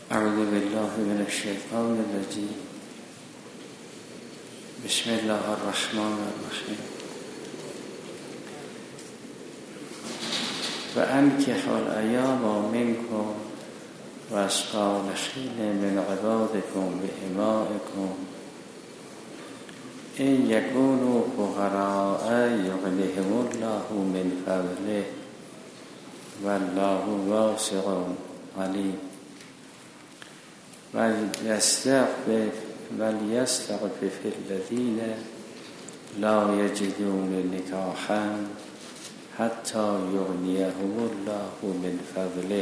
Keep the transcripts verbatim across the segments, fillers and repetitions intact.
اعوذ بالله من الشیطان الرجیم. بسم الله الرحمن الرحیم. و انکحوا الایام منکم و الصالحین من عبادکم بإمائکم ان یکونوا فقراء یغنیهم الله من فضله والله واسع علیم. ولیستعفف ولیستعفف الذین لا یجدون نکاحا حتی یغنیهم الله من فضله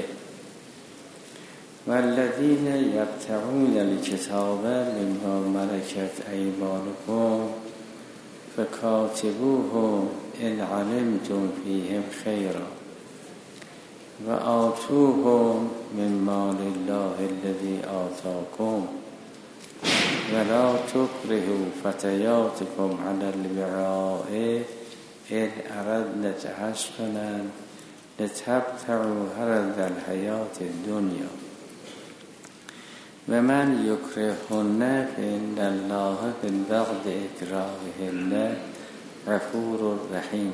والذین یبتغون الکتاب مما ملکت ایمانکم فکاتبوهم ان علمتم فیهم خیرا و آتوهم من مال الله الذی آتاکم ولا تکرهوا فتیاتکم علی البغاء ان اردن تحصنا لتبتغوا عرض الحیاة الدنیا و من یکرههن فإن الله من بعد اکراههن غفور رحیم.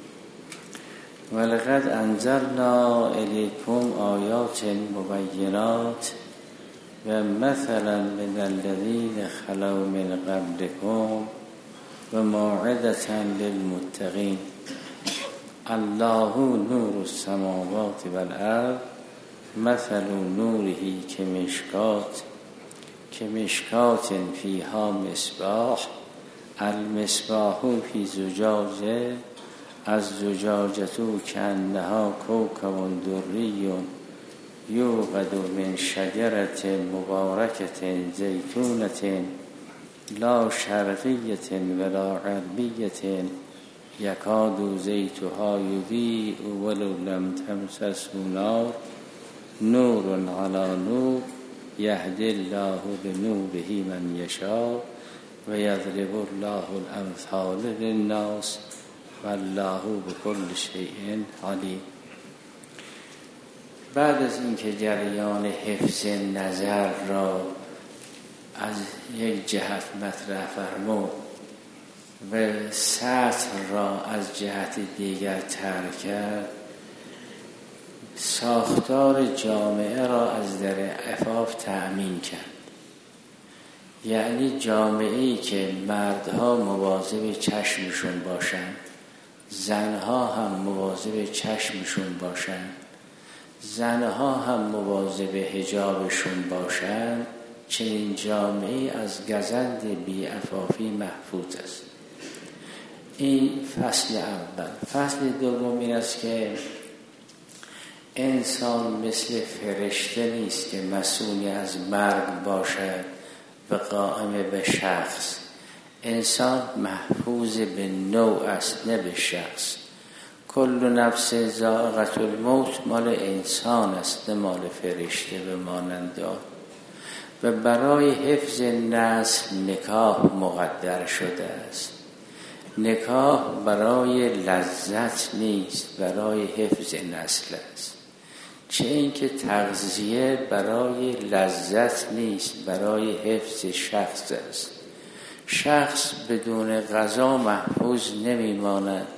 ولقد انزلنا الیکم آیات مبینات و مثلا من الذین خلوا من قبلکم و موعظة للمتقین. الله نور السماوات والارض مثل نوره کمشکات کمشکات فیها مصباح المصباح فی زجاجه از زجاجتو کانها کوکب دری یوقد من شجرة مبارکة زیتونة لا شرقیة ولا غربیة یکاد زیتها یضیء ولو لم تمسسه نار نور علی نور یهدی الله بنوره من یشاء و یضرب الله الامثال للناس والله بكل شیء علیم. بعد از اینکه جریان حفظ نظر را از یک جهت مطرح فرمود و سطر را از جهت دیگر ترک کرد، ساختار جامعه را از در عفاف تأمین کرد. یعنی جامعه‌ای که مردها مواظب چشمشون باشند، زنها هم مواظب چشمشون باشند، زنها هم مواظب حجابشون باشند، چنین جامعه‌ای از گزند بی‌عفافی محفوظ است. این فصل اول. فصل دوم این است که انسان مثل فرشته نیست که مسئول از مرگ باشد و قائم به شخص. انسان محفوظ به نوع است، نه به شخص. کل نفس ذائقة الموت مال انسان است، نه مال فرشته به مانند آن. و برای حفظ نسل نکاح مقدر شده است. نکاح برای لذت نیست، برای حفظ نسل است. چه اینکه تغذیه برای لذت نیست، برای حفظ شخص است. شخص بدون غذا محفوظ نمیماند،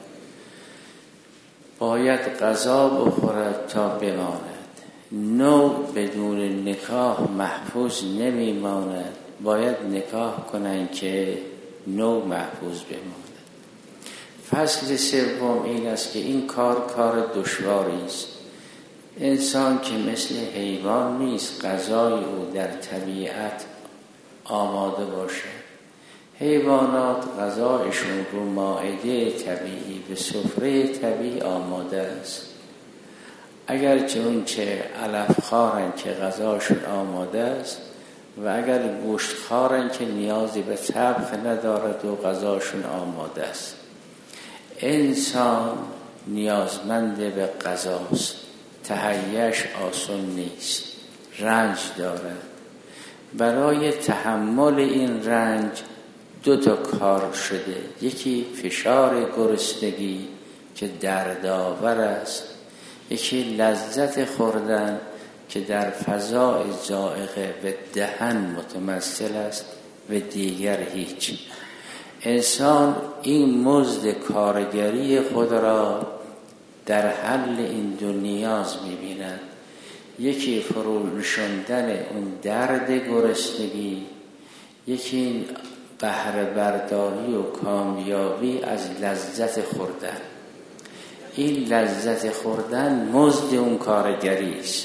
باید غذا بخورد تا بماند. نوع بدون نکاح محفوظ نمیماند، باید نکاح کنند که نوع محفوظ بماند. فصل سوم این است که این کار کار دشواری است. انسان که مثل حیوان نیست غذای او در طبیعت آماده باشد. حیوانات غذایشون رو مائده طبیعی به سفره طبیعی آماده است. اگرچه اون چه علف خارن که غذاشون آماده است و اگر گوشت خارن که نیازی به طبخ ندارد و غذاشون آماده است. انسان نیازمند به غذاست، تهیه‌اش آسان نیست، رنج دارد. برای تحمل این رنج دو تا کار شده. یکی فشار گرسنگی که دردآور است، یکی لذت خوردن که در فضای ذائقه و دهن متمثل است و دیگر هیچ. انسان این مزد کارگری خود را در حل این دو نیاز می‌بیند. یکی فرو نشاندن اون درد گرسنگی، یکی بهره برداری و کامیابی از لذت خوردن. این لذت خوردن مزد اون کارگری است،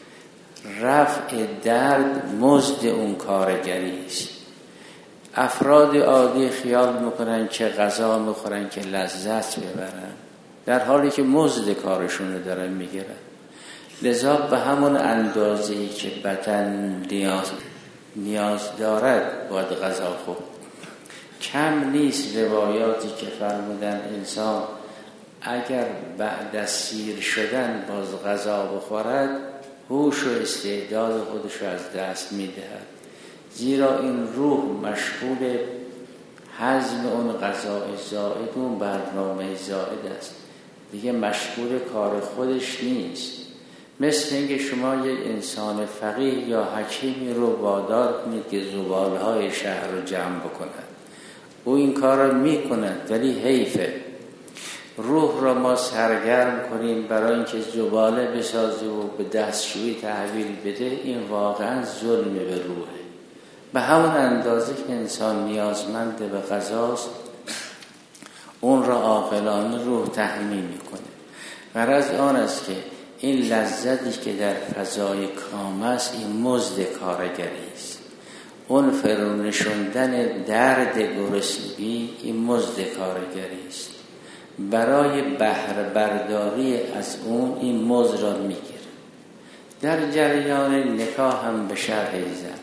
رفع درد مزد اون کارگری است. افراد عادی خیال میکنن که غذا میخورن که لذت ببرن، در حالی که مزد کارشون رو دارن میگیرن. لذا به همون اندازه‌ای که بدن نیاز نیاز دارد باید غذا خورد. کم نیست روایاتی که فرمودن انسان اگر بعد از سیر شدن باز غذا بخورد هوش و استعداد خودش رو از دست میدهد، زیرا این روح مشغول هضم اون غذای زائد، اون برنامه زائد است، دیگه مشغول کار خودش نیست. مثل اینکه شما یک انسان فقیه یا حکیمی رو وادار کنید که زبالهای شهر رو جمع بکند، او این کار رو میکند ولی حیفه. روح را ما سرگرم کنیم برای اینکه زباله بسازه و به دستشویی تحویل بده، این واقعا ظلم به روحه. به همون اندازه که انسان نیازمند به غذاست، اون را عاقلانه روح تحمیل میکنه. غرض آن است که این لذتی که در فضای کام است این مزد کارگری است. اون فرونشوندن درد گرسنگی این مزد کارگری است. برای بهره برداری از اون این مزد را میگیره. در جریان نکاح هم به شرح زن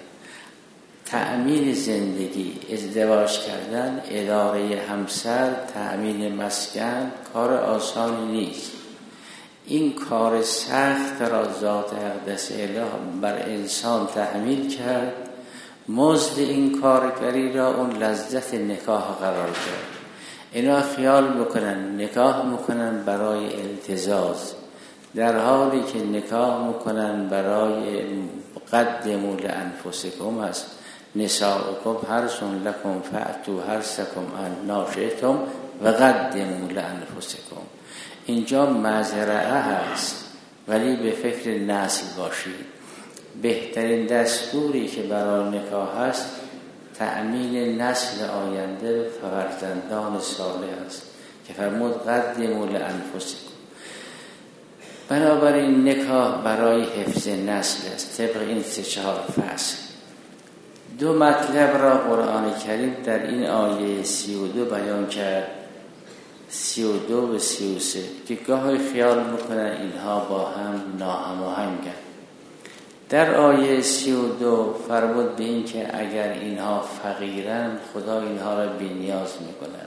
تأمین زندگی، ازدواج کردن، اداره همسر، تأمین مسکن کار آسانی نیست. این کار سخت را ذات اقدس اله بر انسان تحمیل کرد. مزد این کارگری را اون لذت نکاح قرار داد. اینا خیال میکنن نکاح میکنن برای التزاز، در حالی که نکاح میکنن برای قدموا لانفسکم است. نساؤکم حرث لکم فأتوا حرثکم أنی شئتم و قدموا لانفسکم. اینجا مزرعه هست ولی به فکر نسل باشید. بهترین دستوری که برای نکاح هست تأمین نسل آینده و فرزندان صالح است که فرمود قدموا لانفسکم. بنابراین نکاح برای حفظ نسل است طبق این سه چهار فصل. دو مطلب را قرآن کریم در این آیه سی و دو بیان کرد، سی و دو و سی و سه، که گاهی خیال میکنن اینها با هم ناهماهنگند. در آیه سی و دو فرمود به این که اگر اینها فقیرند خدا اینها را بی نیاز میکند.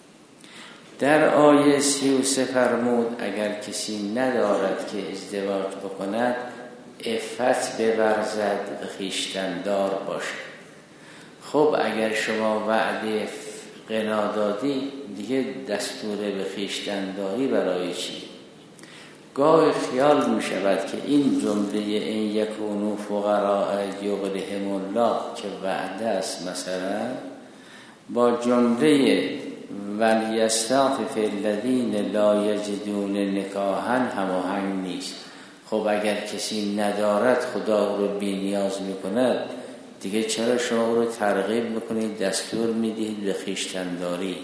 در آیه سی و سه فرمود اگر کسی ندارد که ازدواج بکند عفت بورزد و خویشتن دار باشد. خب اگر شما وعده غنا دادی دیگه دستور به خویشتن داری برای چی؟ گاهی خیال می شود که این جمله این یکونو فقراء یغنیهم الله که وعده است مثلا با جمله ولیستعفف الذین لا یجدون نکاحا هماهنگ نیست. خب اگر کسی ندارد خدا او رو بی نیاز می کند، دیگه چرا شما او رو ترغیب میکنید، دستور میدید به خویشتنداری؟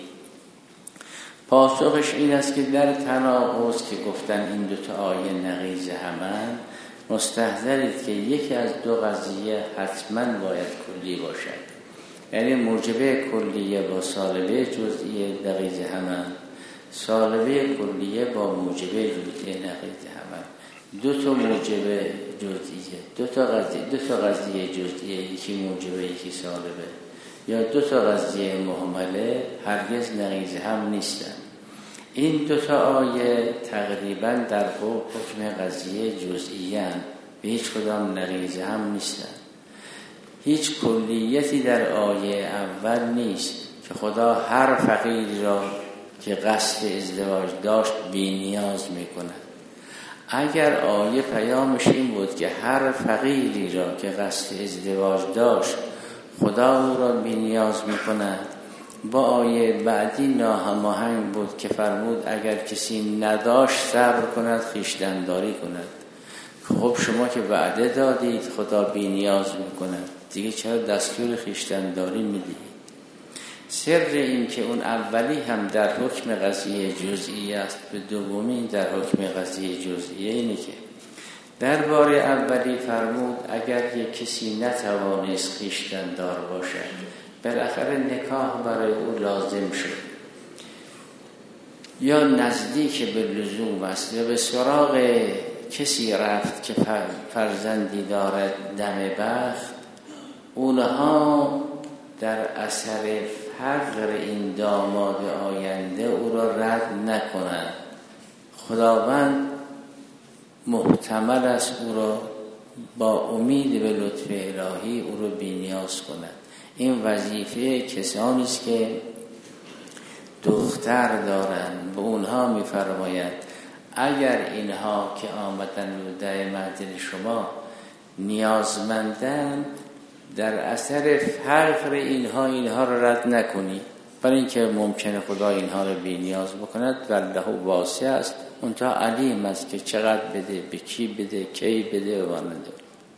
پاسخش این است که در تناقض که گفتن این دوتا آیه نقیض همند، مستحضرید که یکی از دو قضیه حتما باید کلی باشد. یعنی موجبه کلیه با سالبه جزئیه نقیض همند، سالبه کلیه با موجبه جزئیه نقیض همند. دو تا موجبه جزئیه، دو تا قضیه دو تا قضیه جزئیه، یکی موجبه یکی سالبه، یا دو تا قضیه مهمله هرگز نقیض هم نیستن. این دو تا آیه تقریبا در حکم قضیه جزئیه هستند، به هیچ کدام نقیض هم نیستن. هیچ کلیتی در آیه اول نیست که خدا هر فقیری را که قصد ازدواج داشت بی نیاز می کند. اگر آیه پیامش این بود که هر فقیری را که قصد ازدواج داشت خدا او را بی نیاز می‌کند، با آیه بعدی ناهماهنگ بود که فرمود اگر کسی نداشت صبر کند خویشتن‌داری کند. خب شما که وعده دادید خدا بی نیاز می‌کند، دیگه چرا دستور خویشتن‌داری میدید؟ سر این که اون اولی هم در حکم قضیه جزئی است به دومی در حکم قضیه جزئیه اینه که در بار اولی فرمود اگر یک کسی نتوانست خویشتن‌دار باشد بالاخره نکاح برای او لازم شد، یا نزدیک به لزوم است یا به سراغ کسی رفت که فرزندی دارد دم بخت، اونها در اثر فقر این داماد آینده او را رد نکنند. خداوند محتمل است او را با امید به لطف الهی او را بی نیاز کند. این وظیفه کسانی است که دختر دارند. به اونها می‌فرماید اگر اینها که آمدن به در منزل شما نیازمندند، در اثر فقر اینها اینها را رد نکنی، برای اینکه ممکنه خدا اینها را بی نیاز بکند و له واسع است، اونتا علیم است که چقدر بده، به کی بده، کی بده و مانده.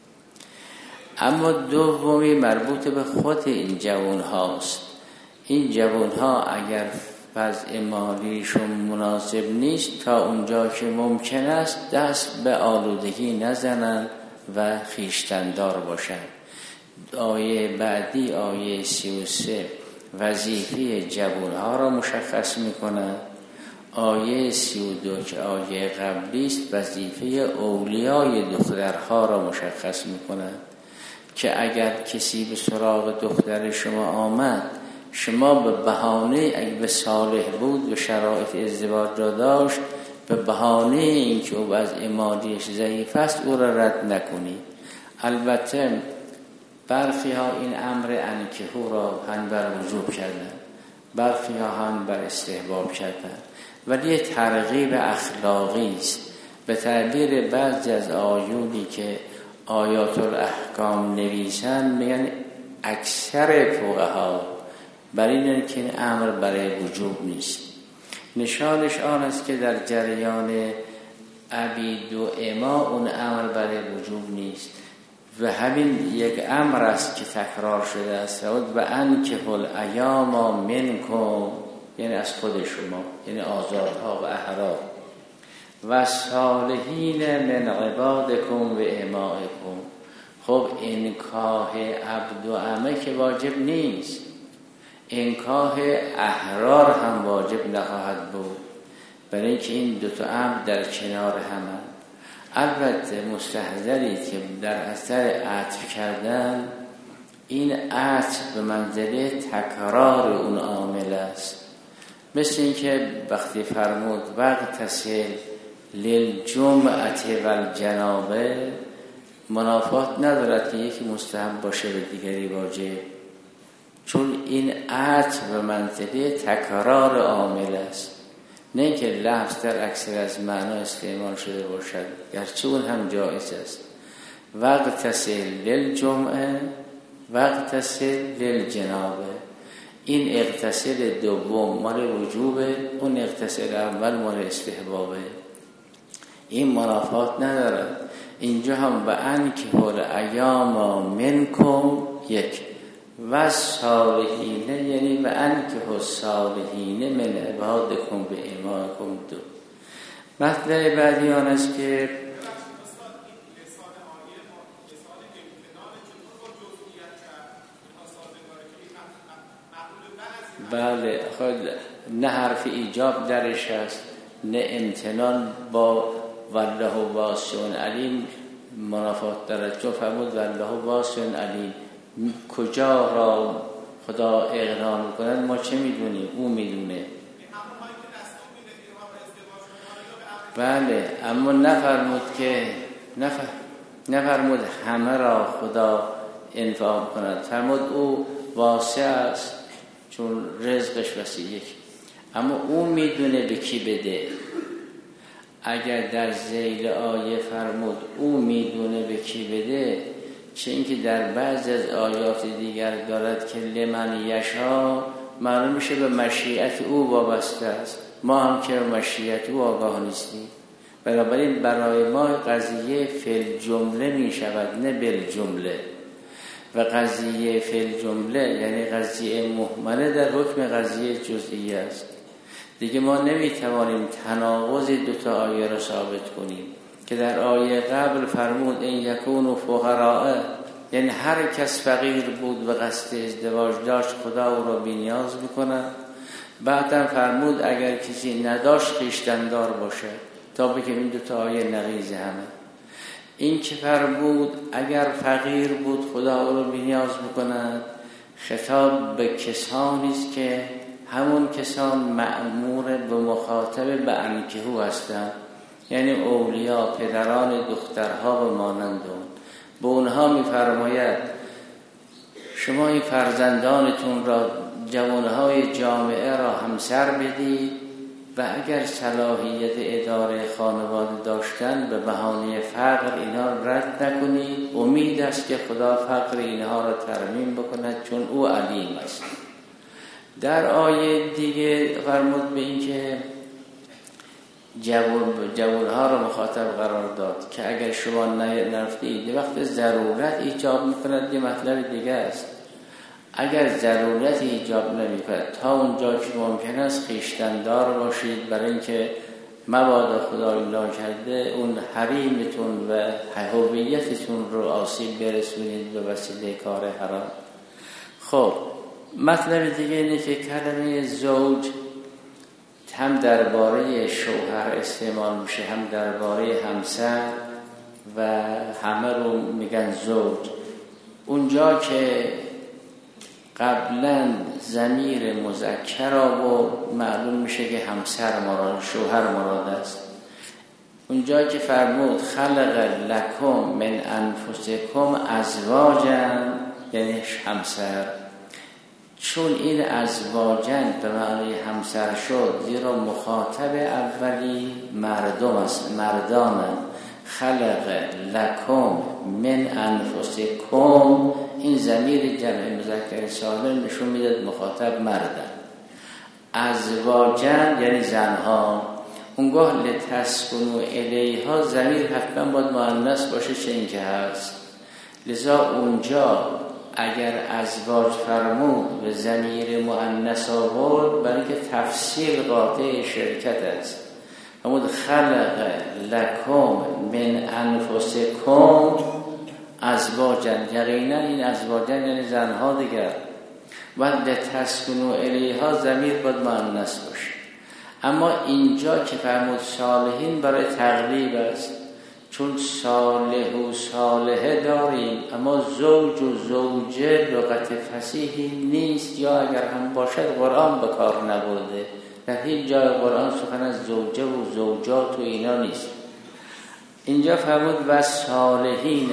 اما دومی مربوط به خود این جوان هاست. این جوان ها اگر وضع مالیشون مناسب نیست تا اونجا که ممکن است دست به آلودگی نزنند و خویشتن‌دار باشند. آیه بعدی آیه سی و سه وظیفه جوانها را مشخص می‌کند. آیه سی و دو که آیه قبلی است وظیفه اولیای دخترها را مشخص می‌کند که اگر کسی به سراغ دختر شما آمد، شما به بهانه اگه به صالح بود و شرایط ازدواج را داشت، به بهانه اینکه او وضع مالیش ضعیف است او را رد نکنید. البته برخی ها این امر انکحو را هم بر وجوب کردن، برخی ها هم بر استحباب کردن، ولی یه ترغیب اخلاقی است. به تعبیر بعضی از آیونی که آیات الاحکام نویسن میگن اکثر فقها برای اینه که این امر برای وجوب نیست. نشانش آن است که در جریان عبید و اما اون امر برای وجوب نیست و همین یک امر است که تکرار شده است و انکحوا الایام منکم، یعنی از خود شما، یعنی آزادها و احرار، و صالحین من عبادکم و امائکم. خب انکاح عبد و امه که واجب نیست، انکاح احرار هم واجب نخواهد بود، برای اینکه این دو تا امر در کنار همند. البته مستحضرید که در اثر عطف کردن، این عطف به منزله تکرار اون عامل است. مثل اینکه وقتی فرمود وقتصل للجمعة والجنابه، منافات ندارد که یکی مستحب باشه به دیگری واجب، چون این عطف به منزله تکرار عامل است، نه که لفظ در اکثر از معنا استعمال شده باشد، گرچه اون هم جایز است. وقتصل للجمعه وقتصل للجنابه، این اغتسل دوم مال وجوبه، اون اغتسل اول مال استحبابه. این منافات ندارد. اینجا هم به انکحوا الایام منکم یک و صالحین، یعنی به انکحوا الصالحین من عبادکم به امائکم دو. مطلب بعدی آن است که بله خود نه حرف ایجاب درش هست نه امتنان با والله واسع علیم منافات دارد، چون فرمود والله واسع علیم. کجا را خدا اقرار می‌کند ما چه می‌دونیم، او می‌دونه. بله اما نفرمود که نفر نفرمود همه را خدا انفاق کند، فرمود او واسع است چون رزقش وسیع، اما او میدونه به کی بده. اگر در ذیل آیه فرمود او میدونه به کی بده، چه اینکه در بعض از آیات دیگر دارد که لمن یشا، معلوم میشه به مشیت او وابسته است. ما هم که به مشیت او آگاه نیستیم، بنابراین برای ما قضیه فی جمله می شود نه بالجمله، و قضیه فی جمله یعنی قضیه محمله در حکم قضیه جزئی است. دیگه ما نمیتوانیم تناقض دوتا آیه را ثابت کنیم که در آیه قبل فرمود این یکون فقراء، یعنی هر کس فقیر بود و قصد ازدواج داشت خدا او را بی‌نیاز میکنه. بعدم فرمود اگر کسی نداشت خویشتن‌دار باشه، تا بگیم این دوتا آیه نقیض همه. این که فرمود اگر فقیر بود خدا او را بی‌نیاز میکنه، خطاب به کسانی است که همون کسان مأمور به مخاطب به انکحو هستند، یعنی اولیا، پدران دخترها و مانند اون. به اونها میفرماید شما این فرزندانتون را، جوانهای جامعه را همسر بدید و اگر صلاحیت اداره خانواده داشتن به بهانه فقر اینا رد نکنید. امید است که خدا فقر اینها را ترمیم بکند چون او علیم است. در آیه دیگه فرمود به این که جوان جوانها را مخاطب قرار داد که اگر شما نرفتید وقت ضرورت ایجاب میکند، یه مطلب دیگه است. اگر ضرورت ایجاب نمیکند تا اونجا که ممکن است خویشتن‌دار باشید، برای اینکه مبادا خدای لا کرده اون حریمتون و هویتتون رو آسیب برسونید به وسیله کار حرام. خب مطلب دیگه اینه که کلمه زوج هم درباره شوهر استعمال میشه، هم درباره همسر و همه رو میگن زوج. اونجا که قبلا ضمیر مذکر آورد معلوم میشه که همسر مراد، شوهر مراد است. اونجا که فرمود خلق لکم من انفسکم ازواجا، یعنی همسر، چون این ازواجن به معنی همسر شد زیرا مخاطب اولی مردم است، مردانن. خلق لکم من انفسکم، این ضمیر جمع مذکر سالم نشون میداد مخاطب مردن. ازواجن یعنی زنها. اونگاه لتسکنوا الیها ضمیر حتما باید مؤنث باشه، چه این که هست. لذا اونجا اگر ازواج فرمود به ضمیر مؤنث آورد برای که تفسیر قاطع شرکت است. فرمود خلق لکم من انفسکم ازواجن، یقینا این ازواجن یعنی زنها دیگر. و لتسکنوا الیها ضمیر باید مؤنث باشه. اما اینجا که فرمود صالحین برای تقریب است، چون صالح و صالحه داریم اما زوج و زوجه لغت فصیحی نیست، یا اگر هم باشد قرآن به کار نبرده. در هیچ جای قرآن سخن از زوجه و زوجات و اینا نیست. اینجا فرمود و صالحین،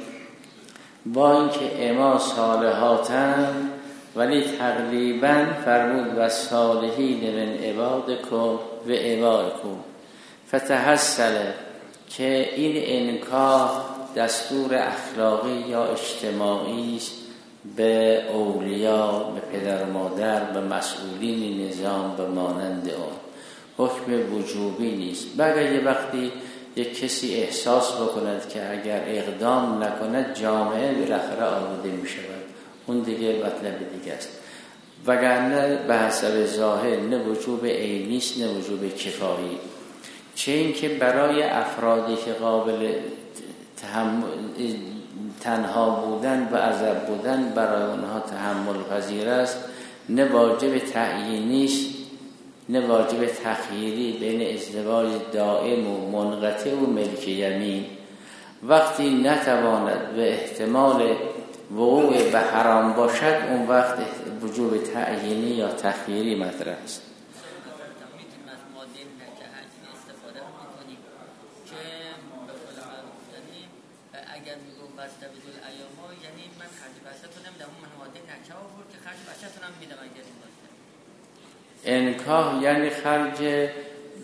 با اینکه اما صالحاتن ولی تقریبا فرمود و صالحین من عبادکم و عبادکم فتحصل، که این انکاح دستور اخلاقی یا اجتماعی است به اولیا، به پدر مادر، به مسئولین نظام، به مانند اون. حکم وجوبی نیست. بگه یه وقتی یک کسی احساس بکند که اگر اقدام نکند جامعه بالاخره آلوده می شود، اون دیگه مطلب دیگه است. وگرنه به حسب ظاهر نه وجوب عینی است نه وجوب کفایی. چه این که برای افرادی که قابل تحمل تنها بودن و عذاب بودن برای اونها تحمل پذیر است، نه واجب تعیینی است نه واجب تخییری بین ازدواج دائم و منقطع و ملک یمین. وقتی نتواند به احتمال وقوع به حرام باشد اون وقت وجوب تعیینی یا تخییری مطرح است. اگر میگم بسته بدون ایاما یعنی من خرج بسته کنم در اون ماده نکه آورد که خرج بسته کنم میدم اگر این باشه. انکاح یعنی خرج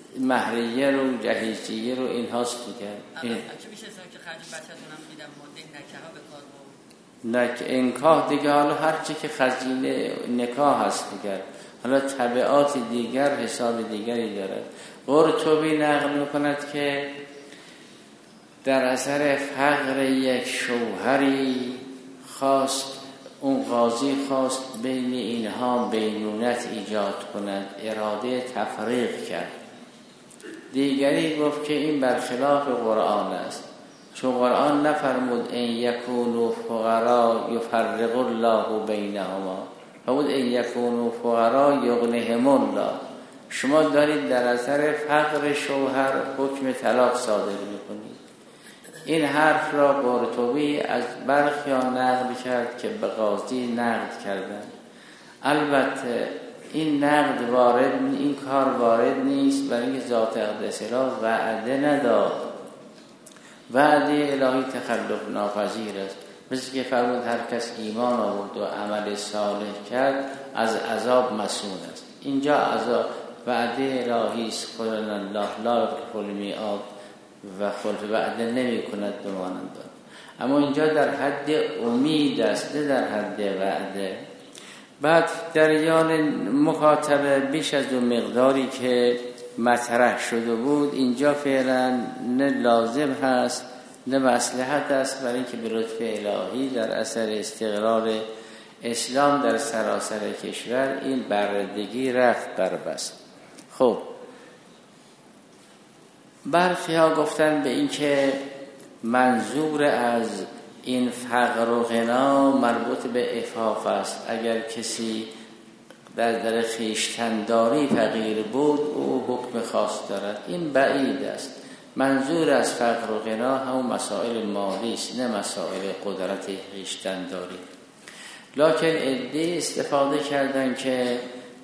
مهریه رو جهیزیه رو این هاست دیگه. این چه میشه که خرج بچه‌تون هم میدم ماده نکه ها به کار نک انکاح دیگه، حالا هر چی که خزینه نکاح هست دیگه، حالا تبعات دیگر حساب دیگری داره. قرطبی نقل میکند که در اثر فقر یک شوهری خواست، اون قاضی خواست بین اینها بینونت ایجاد کند، اراده تفریق کرد. دیگری گفت که این برخلاف قرآن است، چون قرآن نفرمود ان یکونوا فقراء یفرق الله بینهما، فرمود ان یکونوا فقراء یغنیهم الله. شما دارید در اثر فقر شوهر حکم طلاق صادر میکنید. این حرف را قرطبی از برخیان نقل کرد که به قاضی نقد کردن. البته این نقد وارد، این کار وارد نیست، برای اینکه ذات اقدس را وعده نداد. وعده الهی تخلف ناپذیر است، مثل که فرمود هر کس ایمان آورد و عمل صالح کرد از عذاب مسئول است. اینجا عذاب وعده الهی است، قل الله لا یخلف المیعاد و خلف وعده نمی کند بمانند. اما اینجا در حد امید است، نه در حد وعده. بعد جریان مکاتبه بیش از اون مقداری که مطرح شده بود اینجا فعلا نه لازم هست نه مصلحت است، برای اینکه به لطف الهی در اثر استقرار اسلام در سراسر کشور این بردگی رفت بربست. خب برخی ها گفتن به این که منظور از این فقر و غنا مربوط به عفاف است. اگر کسی در در خویشتنداری فقیر بود او حکم خاص دارد. این بعید است. منظور از فقر و غنا همون مسائل مالی است، نه مسائل قدرت خویشتنداری. لکن عده استفاده کردن که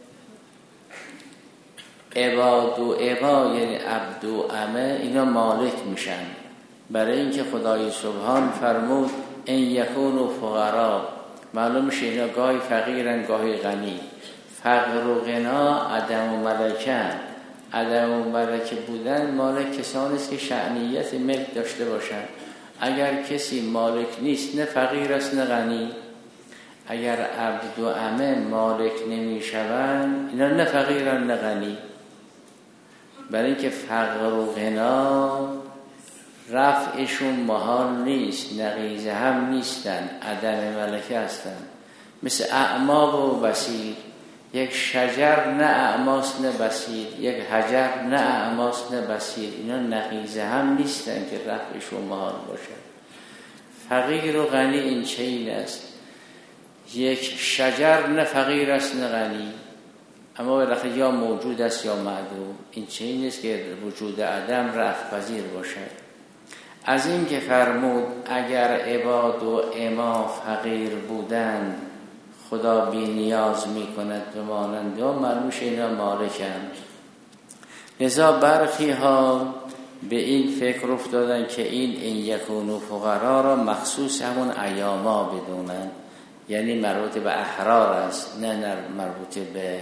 عباد و عبا یعنی عبد و امه اینا مالک میشن، برای اینکه خدای سبحان فرمود ان یکونوا فقراء. معلوم میشه اینا گاهی فقیرن گاهی غنی. فقر و غنا عدم و ملکن. عدم و ملکه بودن مالک کسانی است که شأنیت ملک داشته باشند. اگر کسی مالک نیست نه فقیر است نه غنی. اگر عبد و امه مالک نمیشوند اینا نه فقیرن نه غنی، برای اینکه فقر و غنا رفعشون محال نیست، نقیضه هم نیستن، عدم ملکه هستن. مثل اعما و بصیر، یک شجر نه اعماست نه بصیر، یک حجر نه اعماست نه بصیر، اینا نقیضه هم نیستن که رفعشون محال باشه. فقیر و غنی این چین است، یک شجر نه فقیر است نه غنی، اما بالاخره یا موجود است یا معدوم. این چیزی نیست که وجود عدم رفع پذیر باشد. از این که فرمود اگر عباد و اما فقیر بودند خدا بی نیاز می کند بمانند و معلومش اینا مالکند. لذا برخی ها به این فکر افتادن که این این یکونوا فقرا را مخصوص همون ایاما بدونن، یعنی مربوط به احرار است نه مربوط به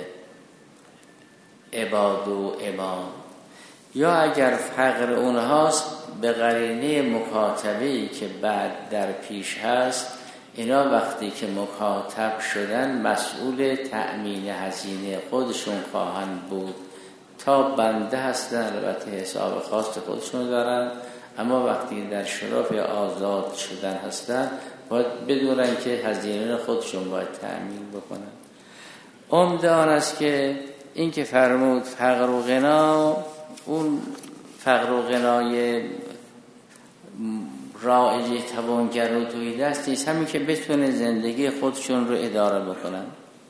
عباد و امام. یا اگر فقر اونهاست به قرینه مکاتبه‌ای که بعد در پیش هست، اینا وقتی که مکاتب شدن مسئول تأمین هزینه خودشون خواهند بود. تا بنده هستن البته حساب خاص خودشون دارن، اما وقتی در شرف آزاد شدن هستن باید بدونن که هزینه خودشون باید تأمین بکنن. عمده آن است که این که فرمود فقر و غنا، اون فقر و غنای رایج توانگر و توی دست نیست، همین که بتونه زندگی خودشون رو اداره بکنن.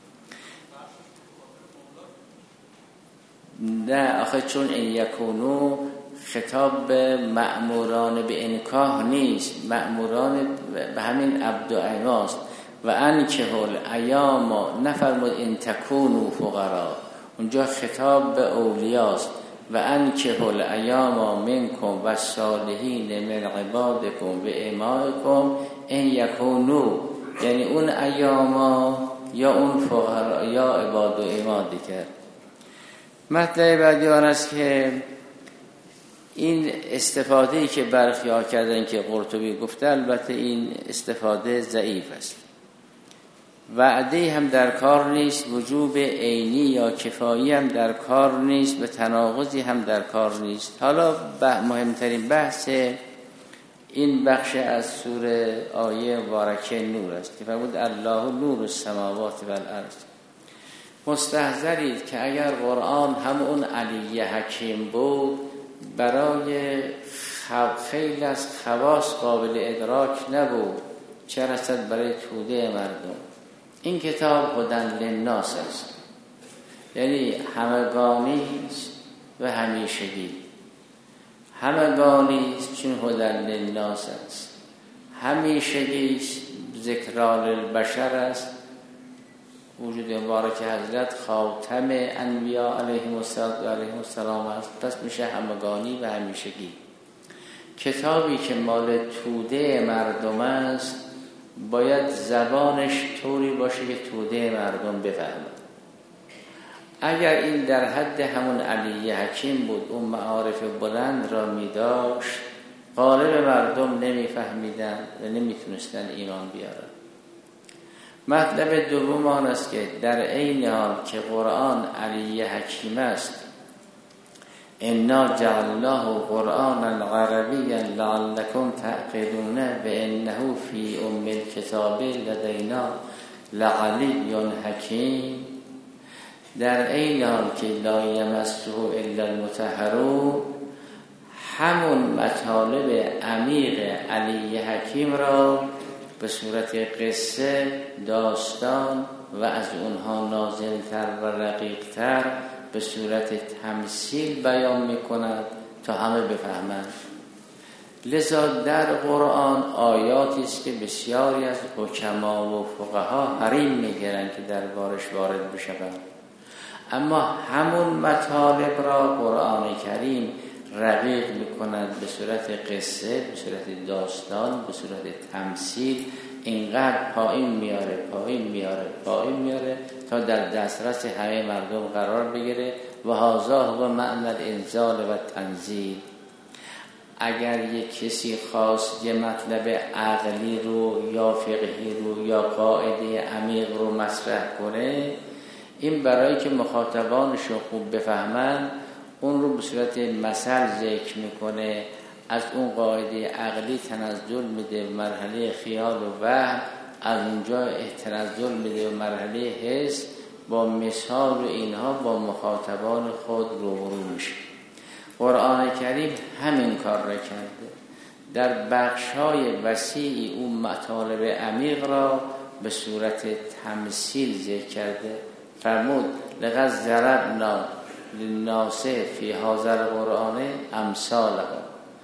نه آخه چون این یکونو خطاب به مأموران به انکاح نیست، مأموران به همین عبد و ایماست. و انکحوا الایام نفرمود ان تکونوا فقرا، اونجا خطاب به اولیاست. و انکحوا الایام منکم و الصالحین من عبادکم و امائکم ان یکونوا، یعنی اون ایاما یا اون فقرا یا عباد و اماء دیگر. مطلب بعدی آن است که این استفاده‌ای که برخی‌ها کردن که قرطبی گفته، البته این استفاده ضعیف است. وعده هم در کار نیست، وجوب عینی یا کفایی هم در کار نیست، به تناقضی هم در کار نیست. حالا مهمترین بحث این بخش از سوره آیه مبارکه نور است که فرمود الله نور السماوات و الارض. مستحضرید که اگر قرآن هم اون علی حکیم بود، برای خیلی از خواص قابل ادراک نبود، چه رسد برای توده مردم. این کتاب هدی للناس است، یعنی همگانی و همیشگی. همگانی چون هدی للناس است، همیشگی ذکرا للبشر است. وجود مبارک حضرت خاتم انبیاء علیهم السلام است، پس میشه همگانی و همیشگی. کتابی که مال توده مردم است باید زبانش طوری باشه که توده مردم بفهمد. اگر این در حد همون علی حکیم بود، اون معارف بلند را می داشت، غالب مردم نمی فهمیدن و نمی تونستن ایمان بیارن. مطلب دوم آن است که در عین حال که قرآن علی حکیم است، انا جعلناه قرآنا عربیا لعلکم تعقلون و انه فی ام الکتاب لدینا لعلی حکیم، در عین حال که لا یمسه الا المطهرون، همون مطالب عمیق علی حکیم را به صورت قصه، داستان و از اونها نازلتر و رقیقتر به صورت تمثیل بیان میکند تا همه بفهمند. لذا در قرآن آیاتی است که بسیاری از حکما و فقها حریم میگیرند که در بارش وارد بشوند، اما همون مطالب را قرآن کریم رقیق میکند به صورت قصه، به صورت داستان، به صورت تمثیل، اینقدر پایین میاره پایین میاره پایین میاره تا در دسترس همه مردم قرار بگیره. و هذا و معنی الانزال و تنزیل. اگر یک کسی خواست یه مطلب عقلی رو یا فقهی رو یا قاعده عمیق رو مطرح کنه، این برای که مخاطبانش رو خوب بفهمن اون رو به صورت مثل ذکر میکنه، از اون قاعده عقلی تنزل میده به مرحله خیال و وهم، از اونجا تنزل میده به مرحله حس، با مثال و اینها با مخاطبان خود روبرو میشه. قرآن کریم همین کار را کرده، در بخش‌های وسیعی اون مطالب عمیق را به صورت تمثیل ذکر کرده. فرمود لقد ضربنا للناس فی هذا القرآن امثالهم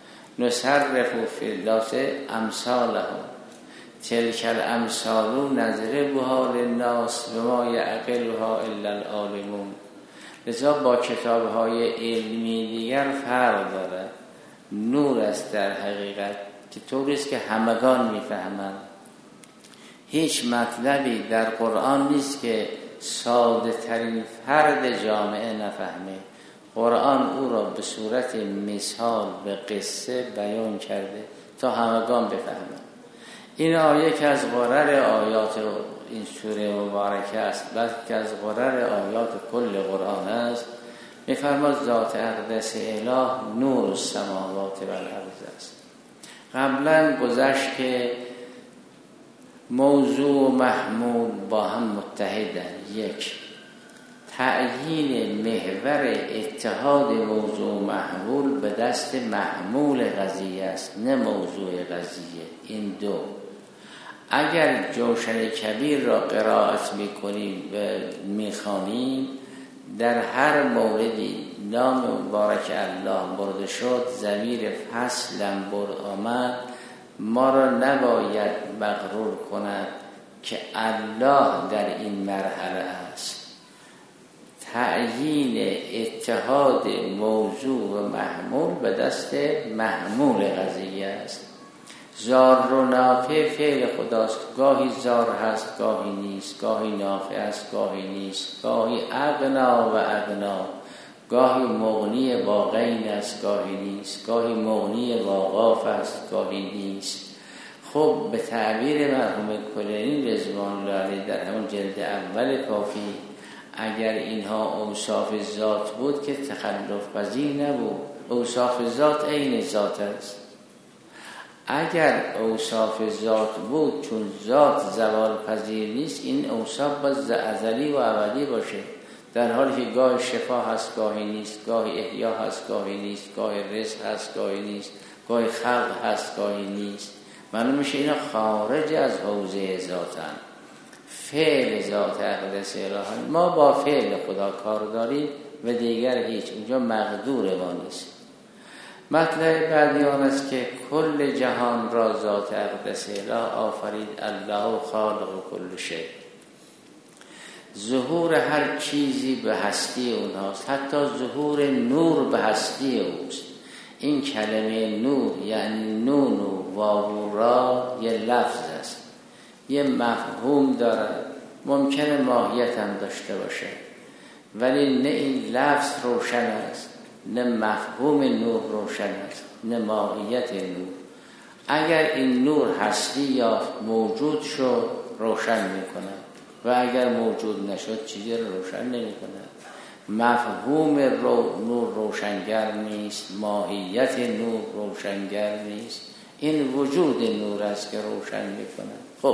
نصرف فی الناس امثالهم تلک الامثال نضربها للناس وما یعقلها الا العالمون. لذا با کتاب‌های علمی دیگر فرق داره. نور است در حقیقت که طوری است که همگان میفهمند. هیچ مطلبی در قرآن نیست که ساده ترین فرد جامعه نفهمه. قرآن او را به صورت مثال به قصه بیان کرده تا همگان بفهمند. این آیه که از قرر آیات این سوره مبارکه است، بلکه از قرر آیات کل قرآن است. می‌فرماد ذات اقدس اله نور السماوات و الارض است. قبلا گذشت که موضوع و محمول با هم متحدن. یک، تعیین محور اتحاد موضوع و محمول به دست محمول قضیه است، نه موضوع قضیه. این دو، اگر جوشن کبیر را قرائت میکنیم و میخوانیم، در هر موردی نام مبارک الله برده شد، ضمیر فصلم برد آمد، ما را نباید مغرور کند که الله در این مرحله است. تعیین اتحاد موضوع و محمول به دست محمول قضیه است. زار و نافع فعل خداست، گاهی زار هست گاهی نیست، گاهی نافع است گاهی نیست، گاهی اغنا و اغنا، گاهی مغنی با غین است گاهی نیست، گاهی مغنی با قاف است گاهی نیست. خب به تعبیر مرحوم کلینی رضوان الله علیه در همون جلد اول کافی، اگر اینها اوصاف ذات بود که تخلف پذیر نبود. اوصاف ذات عین ذات است. اگر اوصاف ذات بود، چون ذات زوال پذیر نیست، این اوصاف باید ازلی و ابدی باشه، در حالی که گاهی شفا هست گاهی نیست، گاهی احیا هست گاهی نیست، گاهی رزق هست گاهی نیست، گاهی خلق هست گاهی نیست. معلوم میشه اینا خارج از حوزه ذاتن، فعل ذات اقدس الهی. ما با فعل خدا کار داریم و دیگر هیچ، اونجا مقدور ما نیست. مطلب بعدی آن است که کل جهان را ذات اقدس اله آفرید، الله خالق کل شیء. ظهور هر چیزی به هستی اونهاست، حتی ظهور نور به هستی اوست. این کلمه نور یعنی نون و واو را یه لفظ است، یه مفهوم دارد، ممکنه ماهیت هم داشته باشه، ولی نه این لفظ روشن است، نه مفهوم نور روشن است، نه ماهیت نور. اگر این نور هستی یا موجود شد روشن میکنه و اگر موجود نشد چیزی رو روشن نمیکنه. مفهوم رو نور روشنگر نیست، ماهیت نور روشنگر نیست، این وجود نور است که روشن میکنه. خب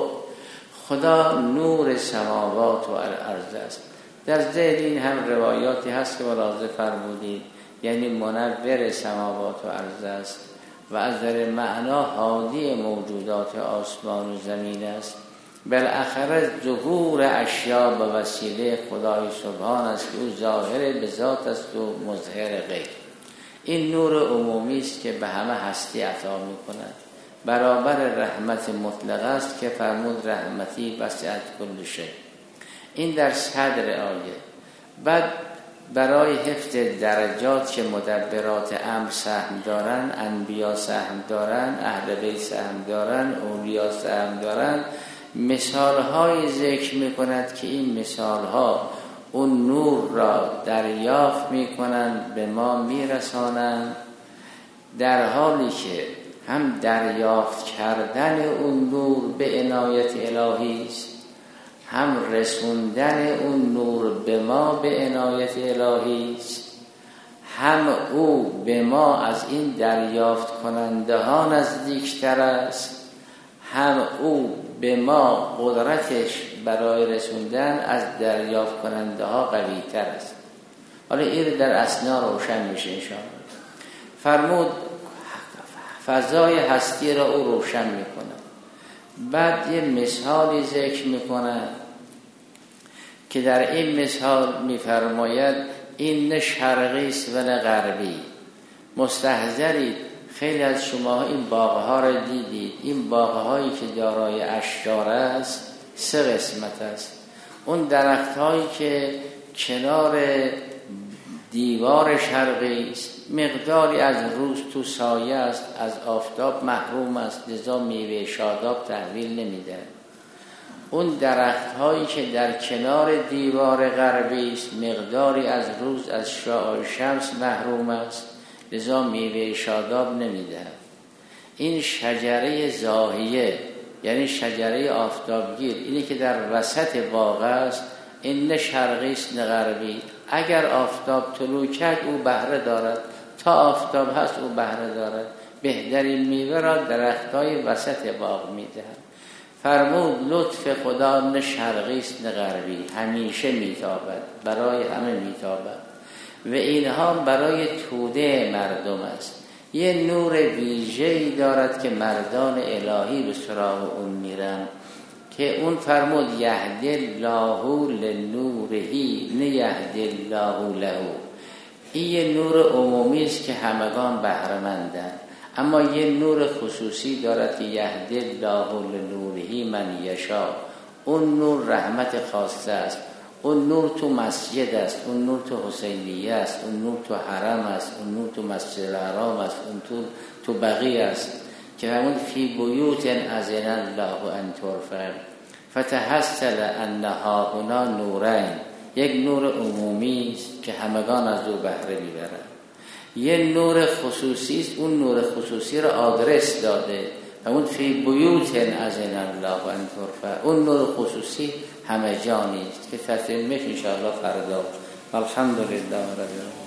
خدا نور سماوات و الارض است. در ذهن این هم روایاتی هست که ملاحظه فرمودید، یعنی منور سماوات و ارض است و از در معنا هادی موجودات آسمان و زمین است. بالاخره ظهور اشیا به وسیله خدای سبحان است که او ظاهر به ذات است و مظهر غیب. این نور عمومی است که به همه هستی عطا می‌کند، برابر رحمت مطلق است که فرمود رحمتی وسعت کل شیء. این در صدر آیه. بعد برای حفظ درجات که مدبرات امر سهم دارن، انبیا سهم دارن، اهل بیت سهم دارن، اولیا سهم دارن، مثال‌های ذکر می‌کند که این مثال‌ها اون نور را دریافت می‌کنند، به ما می‌رسانند، در حالی که هم دریافت کردن اون نور به عنایت الهی است، هم رسوندن اون نور به ما به عنایت الهی است، هم او به ما از این دریافت کننده ها نزدیکتر است، هم او به ما قدرتش برای رسوندن از دریافت کننده ها قوی تر است. حالا این در اثنا روشن میشه انشاءالله. فرمود فضای هستی را او روشن میکنه. بعد یه مثالی ذکر میکنه که در این مثال میفرماید این نه شرقی است و نه غربی. مستحضرید، خیلی از شما این باغ‌ها را دیدید. این باغ‌هایی که دارای اشجار است سه قسمت است. اون درخت‌هایی که کنار دیوار شرقی است، مقداری از روز تو سایه است، از آفتاب محروم است، لذا میوه شاداب تحویل نمیده. اون درخت‌هایی که در کنار دیوار غربی است، مقداری از روز از شعاع شمس محروم است، لذا میوه شاداب نمیده. این شجره زاهیه یعنی شجره آفتابگیر، اینی که در وسط باغ است، این نه شرقی است نه غربی. اگر آفتاب طلوع کرد او بهره دارد، تا آفتاب هست او بهره دارد. بهترین میوه را درختای وسط باغ میدهد. فرمود لطف خدا نه شرقی است نه غربی، همیشه میتابد، برای همه میتابد و اینها برای توده مردم است. یه نور ویژه‌ای دارد که مردان الهی به سراغ اون میرن، که اون فرمود یهدی الله لنورهی نه یهدی الله له. این یه نور عمومی است که همگان بهره مندن، اما یه نور خصوصی دارد که یهدی الله لنورهی من یشاء. اون نور رحمت خاصه است. اون نور تو مسجد است، اون نور تو حسینیه است، اون نور تو حرم است، اون نور تو مسجد الحرام است، اون تو تو بقیه است که همون فی بیوت اذن الله ان ترفع فتحصل انها هنا نورین. یک نور عمومی است که همگان از او بهره میبرند. یه نور خصوصی است، اون نور خصوصی رو آدرس داده و اون فی بیوت اذن الله ان ترفع. اون نور خصوصی همه جانی است که تطمیمش ان شاء الله فردا. الحمدلله رب العالمین.